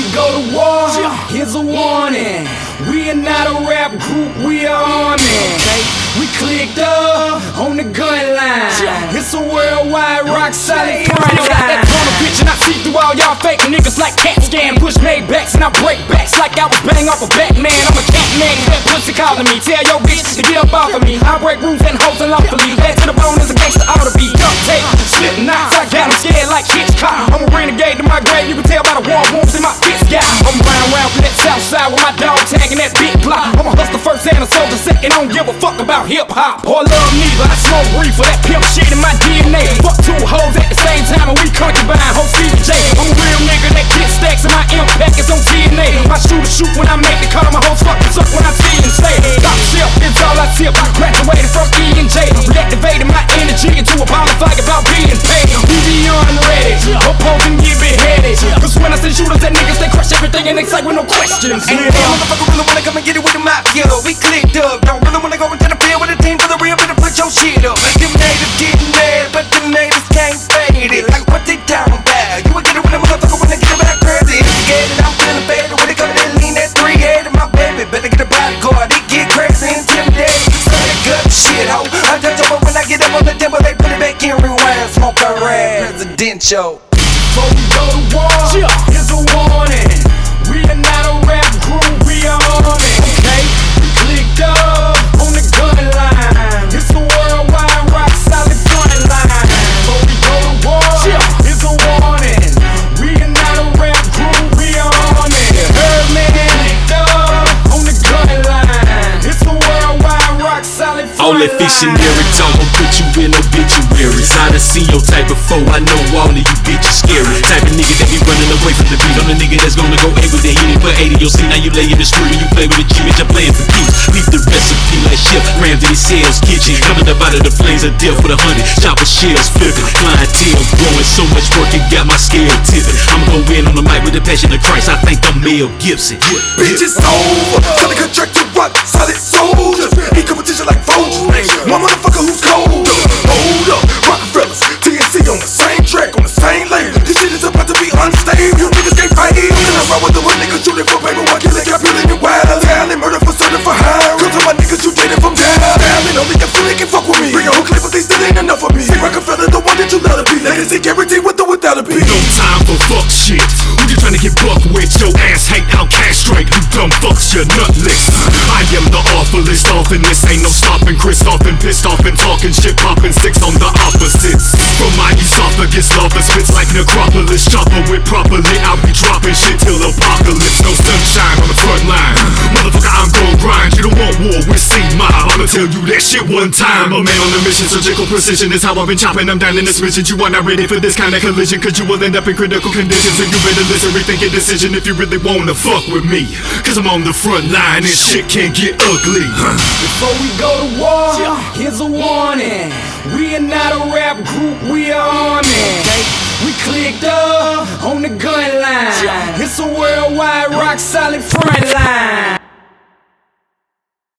go to war, here's a warning. We are not a rap group, we are army. We clicked up on the gun line. It's a worldwide rock solid front line. Got that corner bitch and I see through all y'all fake niggas like cat scan. Push Maybachs and I break backs like I was bang off a Batman. I'm a cat man, that pussy calling me. Tell your bitch to get up off of me. I break rooms and hoes unlawfully. Bad to the bone as a gangster ought to be. Duct tape, slip knots, I got 'em scared like Hitchcock. I'm a renegade to my grave, you can tell by the war wounds in my fist. Yeah, I'm round from that south side with my dog tagging that big block. I'm a hustler first and a soldier second, don't give a fuck about hip-hop or love neither. I smoke reefer, that pimp shit in my DNA. Fuck two hoes at the same time and we concubine, host CJ. I'm a real nigga that get stacks and my impact is on TNA. My shooter shoot when I make the call, my hoes fucking suck when I see and say top shelf, it's all I tip. Graduated from E&J, reactivated my energy into a ball of fire about being paid. We beyond ready, opposing get beheaded. Cause when I send shooters at niggas, they crush everything and they say with no questions. And the motherfucker really wanna come and get it with the mafia. We clicked up, don't really wanna go into the field with a team for the real, better put your shit up. Them natives getting mad, but them natives can't fade it. Like what they down bad, you would get it with a motherfucker when they get it back crazy. Instigated, I'm feeling bad when they come in and lean that 3-8 my baby. Better get a bodyguard, they get crazy, intimidated. Say that good shit, ho. I touch over when I get up on the table, they put it back in rewind. Smoke a rap, presidential. Before we go to war, here's a warning. We are not a rap group, we are army. Okay, we clicked up on the gun line. It's a worldwide rock solid front line. Before we go to war, here's a warning. We are not a rap group, we are army. Heard me, clicked up on the gun line. It's a worldwide rock solid front line. All that fictionary talk gon' put you in obituaries. I done seen your type before, I know all of you bitches scary. Type of nigga that be running away from the beat. I'm the nigga that's gonna go A with the hit it for 80. You'll see now you lay in the street and you play with a G, bitch, I'm playing for keeps. Beat the recipe like Chef Ramsay Sales Kitchen. Coming up out of the flames of death with 100 chopper shells flipping. Clientele growing, so much work it got my scale tipping. I'ma go in on the mic with the passion of Christ, I think I'm Mel Gibson. Bitch, it's over. Tryna contract to rock solid soldiers. Ain't competition like Folgers. One motherfucker who's cold. Hold up, Rockefellers, TNC on the same track, on the same lane. This shit is about to be unstable. You niggas can't fight it. Then I ride with the one nigga shooting for paper, one killing, capulating wild. Talent, murder for certain for hire. Come to my niggas you dating from down. Talent, only your feeling can fuck with me. Bring your whole clip, but they still ain't enough of me. See Rockefeller, the one that you love to be. Legacy guaranteed with or without a beat. No time for fuck shit. Who you tryna get buck with? Your ass hate out castrate. You dumb fucks, you're nutless. I am the awfulest, often this ain't no stopping. Chris often pissed off and talking shit, popping six on the opposites. From my esophagus, lava spits like necropolis. Chopper with properly, I'll be dropping shit till apocalypse. No sunshine on the front line. Motherfucker, I'm gon' grind. You don't want war with C-Mob. I'ma tell you that shit one time. A man on a mission, surgical precision is how I've been chopping them down in this mission. You are not ready for this kind of collision, cause you will end up in critical conditions. And you better listen, rethink your decision if you really wanna fuck with me. Cause I'm on the front line and shit can't get ugly. Before we go to war, here's a warning. We are not a rap group, we are army. We clicked up on the gun line. It's a worldwide rock solid front line.